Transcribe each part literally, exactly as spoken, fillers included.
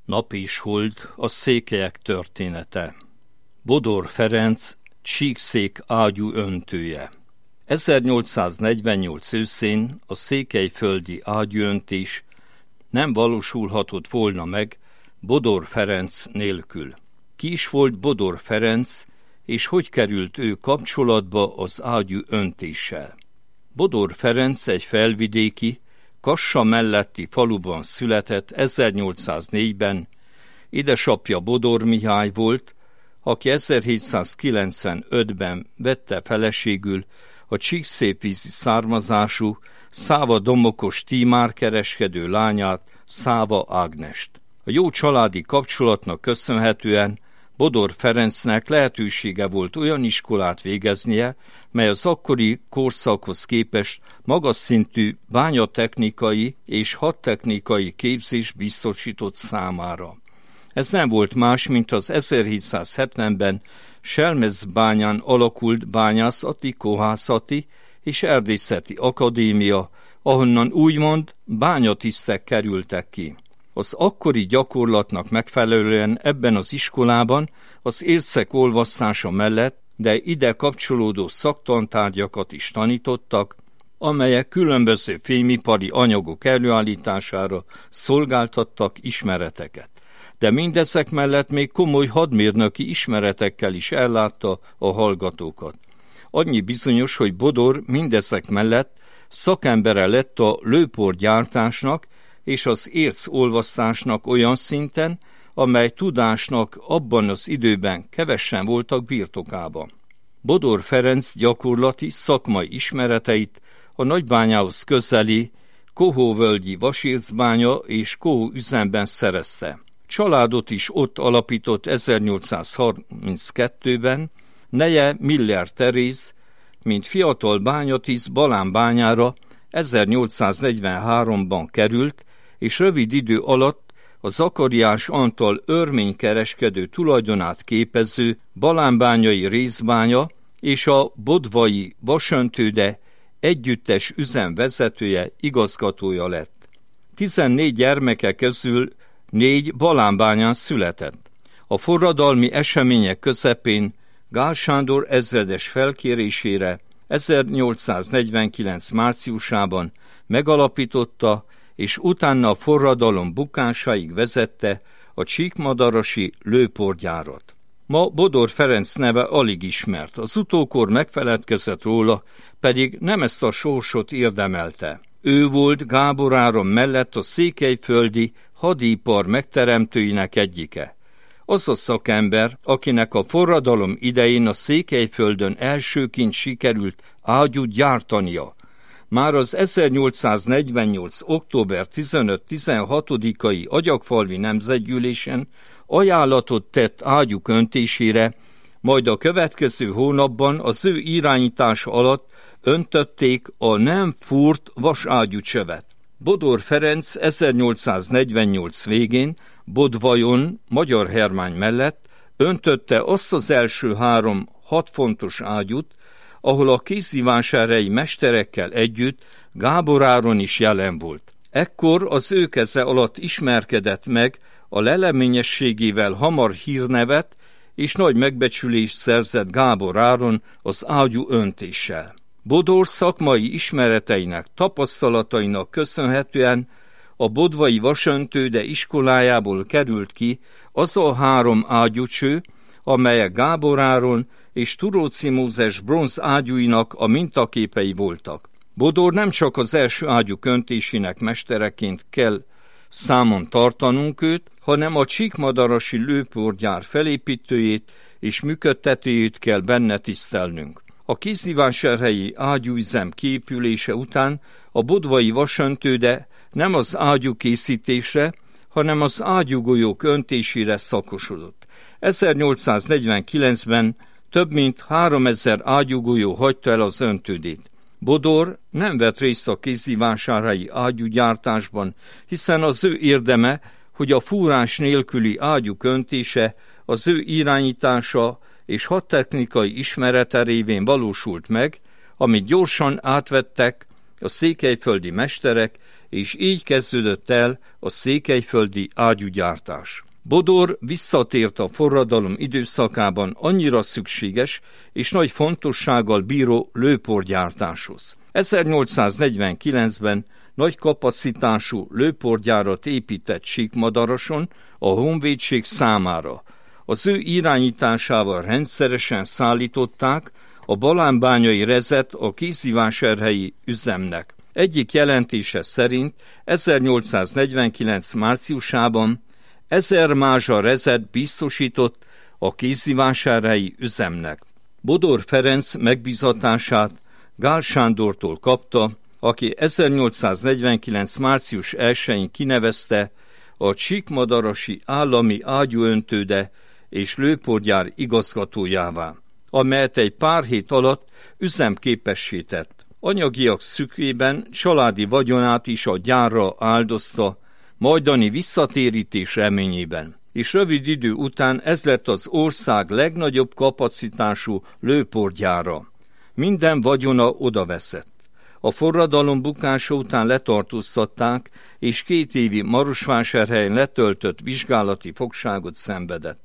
Nap és hold, a székelyek története. Bodor Ferenc, csíkszék ágyú öntője. ezernyolcszáznegyvennyolc őszén a székelyföldi ágyúöntés nem valósulhatott volna meg Bodor Ferenc nélkül. Ki is volt Bodor Ferenc, és hogy került ő kapcsolatba az ágyú öntéssel? Bodor Ferenc egy felvidéki, Kassa melletti faluban született ezernyolcszáznégyben, édesapja Bodor Mihály volt, aki ezerhétszázkilencvenötben vette feleségül a csíkszépvízi származású Száva Domokos Tímár kereskedő lányát, Száva Ágnest. A jó családi kapcsolatnak köszönhetően Bodor Ferencnek lehetősége volt olyan iskolát végeznie, mely az akkori korszakhoz képest magas szintű bányatechnikai és hadtechnikai képzés biztosított számára. Ez nem volt más, mint az ezerhétszázhetvenben Selmecbányán alakult bányászati, kohászati és erdészeti akadémia, ahonnan úgymond bányatisztek kerültek ki. Az akkori gyakorlatnak megfelelően ebben az iskolában az ércek olvasztása mellett, de ide kapcsolódó szaktantárgyakat is tanítottak, amelyek különböző fémipari anyagok előállítására szolgáltattak ismereteket. De mindezek mellett még komoly hadmérnöki ismeretekkel is ellátta a hallgatókat. Annyi bizonyos, hogy Bodor mindezek mellett szakembere lett a lőporgyártásnak és az ércolvasztásnak olyan szinten, amely tudásnak abban az időben kevesen voltak birtokában. Bodor Ferenc gyakorlati szakmai ismereteit a Nagybányához közeli Kohóvölgyi vasércbánya és Kohó üzemben szerezte. Családot is ott alapított ezernyolcszázharminckettőben, neje Miller Teréz, mint fiatal bányatiszt Balánbányára ezernyolcszáznegyvenháromban került, és rövid idő alatt a Zakariás Antal örménykereskedő tulajdonát képező Balánbányai részbánya és a Bodvai vasöntőde együttes üzem vezetője, igazgatója lett. Tizennégy gyermeke közül négy Balánbányán született. A forradalmi események közepén Gál Sándor ezredes felkérésére ezernyolcszáznegyvenkilenc márciusában megalapította, és utána a forradalom bukásáig vezette a csíkmadarasi lőporgyárat. Ma Bodor Ferenc neve alig ismert, az utókor megfeledkezett róla, pedig nem ezt a sorsot érdemelte. Ő volt Gábor Áron mellett a székelyföldi hadipar megteremtőinek egyike. Az a szakember, akinek a forradalom idején a Székelyföldön elsőként sikerült ágyút gyártania. Már az ezernyolcszáznegyvennyolc. október tizenöt-tizenhatodikai Agyagfalvi Nemzetgyűlésen ajánlatot tett ágyúk öntésére, majd a következő hónapban az ő irányítása alatt öntötték a nem fúrt vaságyúcsövet. Bodor Ferenc ezernyolcszáznegyvennyolc végén Bodvajon, Magyar Hermány mellett öntötte azt az első három hat fontos ágyút, ahol a kézdivásárhelyi mesterekkel együtt Gábor Áron is jelen volt. Ekkor az ő keze alatt ismerkedett meg a leleményességével hamar hírnevet és nagy megbecsülést szerzett Gábor Áron az ágyú öntéssel. Bodor szakmai ismereteinek, tapasztalatainak köszönhetően a bodvai vasöntőde iskolájából került ki az a három ágyúcső, amelyek Gábor Áron és Turóczy Mózes bronz ágyúinak a mintaképei voltak. Bodor nem csak az első ágyúk öntésének mestereként kell számon tartanunk őt, hanem a csíkmadarasi lőporgyár felépítőjét és működtetőjét kell benne tisztelnünk. A kézdivásárhelyi ágyúüzem kiépülése után a bodvai vasöntőde nem az ágyú készítésre, hanem az ágyúgolyók öntésére szakosodott. ezernyolcszáznegyvenkilencben több mint háromezer ágyúgolyó hagyta el az öntődét. Bodor nem vett részt a kézdivásárhelyi ágyúgyártásban, hiszen az ő érdeme, hogy a fúrás nélküli ágyúk öntése az ő irányítása és hadtechnikai ismerete révén valósult meg, amit gyorsan átvettek a székelyföldi mesterek és így kezdődött el a székelyföldi ágyúgyártás. Bodor visszatért a forradalom időszakában annyira szükséges és nagy fontossággal bíró lőporgyártáshoz. ezernyolcszáznegyvenkilencben nagy kapacitású lőporgyárat épített Síkmadaroson a honvédség számára. Az ő irányításával rendszeresen szállították a balánbányai rezet a kézdivásárhelyi üzemnek. Egyik jelentése szerint ezernyolcszáznegyvenkilenc márciusában ezer mázsa rezet biztosított a kézdivásárhelyi üzemnek. Bodor Ferenc megbízatását Gál Sándortól kapta, aki ezernyolcszáznegyvenkilenc március elsején kinevezte a Csíkmadarasi állami ágyúöntőde és lőporgyár igazgatójává, amelyet egy pár hét alatt üzemképessé tett. Anyagiak szükében családi vagyonát is a gyárra áldozta, majdani visszatérítés reményében, és rövid idő után ez lett az ország legnagyobb kapacitású lőporgyára. Minden vagyona odaveszett. A forradalom bukása után letartóztatták, és két évi Marosvásárhelyen letöltött vizsgálati fogságot szenvedett.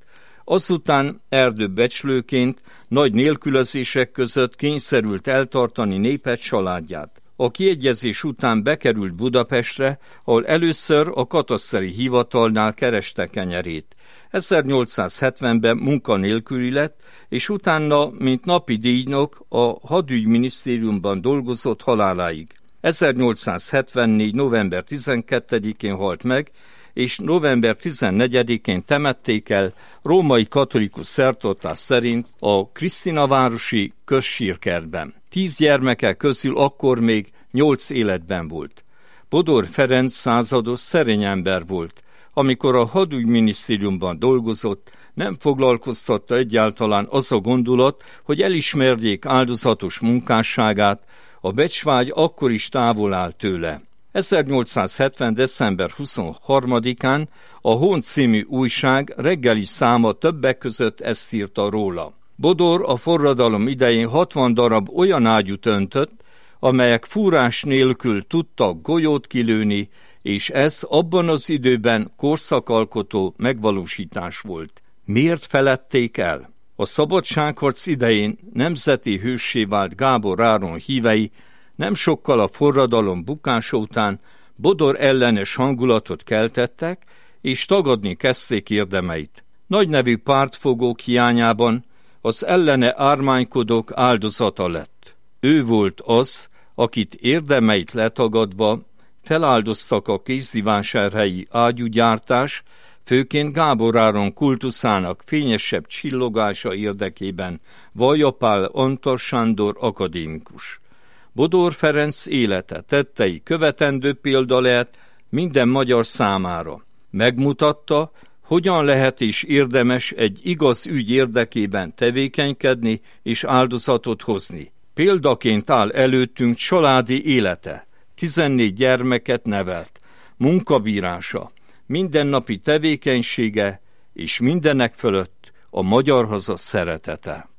Azután erdőbecslőként nagy nélkülözések között kényszerült eltartani népet, családját. A kiegyezés után bekerült Budapestre, ahol először a kataszteri hivatalnál kereste kenyerét. ezernyolcszázhetvenben munkanélküli lett, és utána, mint napi díjnok, a hadügyminisztériumban dolgozott haláláig. ezernyolcszázhetvennégy. november tizenkettedikén halt meg, és november tizennegyedikén temették el római katolikus szertartás szerint a Krisztinavárosi közsírkertben. Tíz gyermeke közül akkor még nyolc életben volt. Bodor Ferenc százados szerény ember volt. Amikor a hadügyminisztériumban dolgozott, nem foglalkoztatta egyáltalán az a gondolat, hogy elismerjék áldozatos munkásságát, a becsvágy akkor is távol áll tőle. ezernyolcszázhetven. december huszonharmadikán a Hont című újság reggeli száma többek között ezt írta róla. Bodor a forradalom idején hatvan darab olyan ágyút öntött, amelyek fúrás nélkül tudtak golyót kilőni, és ez abban az időben korszakalkotó megvalósítás volt. Miért feledték el? A szabadságharc idején nemzeti hőssé vált Gábor Áron hívei nem sokkal a forradalom bukása után Bodor ellenes hangulatot keltettek, és tagadni kezdték érdemeit. Nagynevű pártfogók hiányában az ellene ármánykodók áldozata lett. Ő volt az, akit érdemeit letagadva feláldoztak a kézdivásárhelyi ágyúgyártás, főként Gábor Áron kultuszának fényesebb csillogása érdekében Vajja Pál Antal Sándor akadémikus. Bodor Ferenc élete, tettei követendő példa lehet minden magyar számára. Megmutatta, hogyan lehet és érdemes egy igaz ügy érdekében tevékenykedni és áldozatot hozni. Példaként áll előttünk családi élete, tizennégy gyermeket nevelt, munkabírása, mindennapi tevékenysége és mindenek fölött a magyar haza szeretete.